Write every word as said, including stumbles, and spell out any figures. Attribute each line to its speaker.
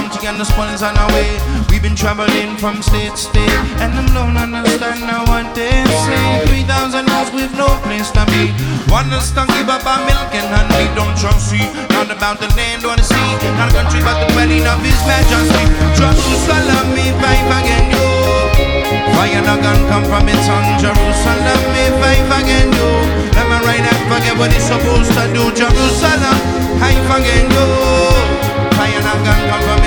Speaker 1: bounty and the spoils on our way. We've been traveling from state to state, and them don't understand now what they say. Three thousand miles with no place to be. One understand give up our milk and honey. Don't trust see, not about the land or the sea, not a country but the dwelling of His Majesty. Jerusalem, me fight again, yo. Fire not gonna come from its on Jerusalem.